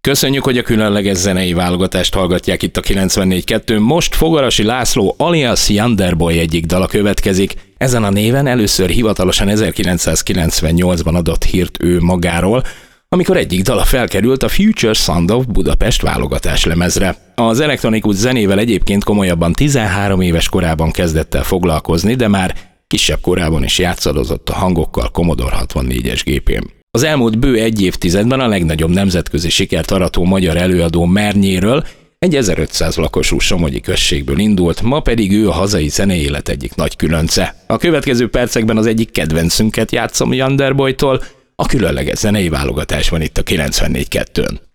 Köszönjük, hogy a különleges zenei válogatást hallgatják itt a 94.2. Most Fogarasi László alias Yanderboy egyik dala következik. Ezen a néven először hivatalosan 1998-ban adott hírt ő magáról, amikor egyik dala felkerült a Future Sound of Budapest válogatás lemezre. Az elektronikus zenével egyébként komolyabban 13 éves korában kezdett el foglalkozni, de már kisebb korában is játszadozott a hangokkal Commodore 64-es gépén. Az elmúlt bő egy évtizedben a legnagyobb nemzetközi sikert arató magyar előadó Mernyéről egy 1500 lakosú somogyi községből indult, ma pedig ő a hazai zenei élet egyik nagy különce. A következő percekben az egyik kedvencünket játszom Yanderboytól, a különleges zenei válogatásban itt a 94.2-n.